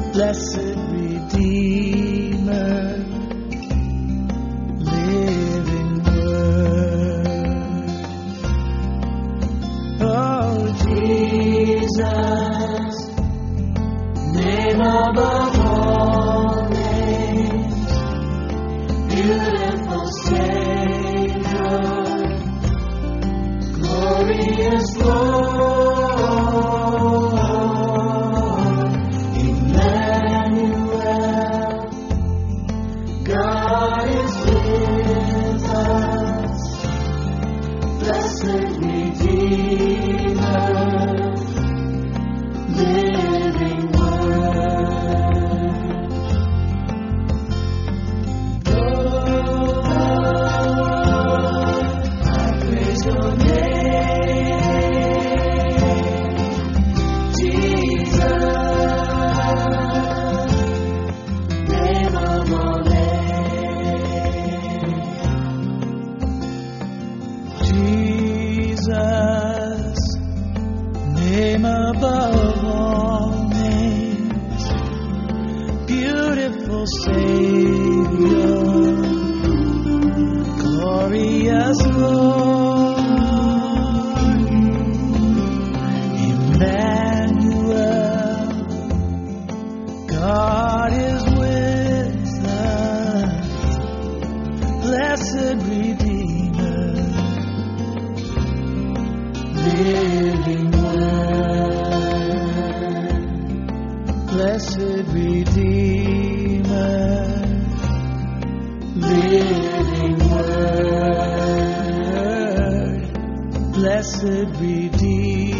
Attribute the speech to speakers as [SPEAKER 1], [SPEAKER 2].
[SPEAKER 1] blessed Redeemer, living Word. Oh, Jesus, name above all names, beautiful Savior, glorious Lord, Emmanuel, God is with us, blessed Redeemer, living Word. Lord, I praise your name, Jesus, name of all names. Jesus, name above all names, beautiful Savior, glorious Lord, Emmanuel, God is with us, blessed Redeemer, living Word, blessed Redeemer, living Word, blessed Redeemer.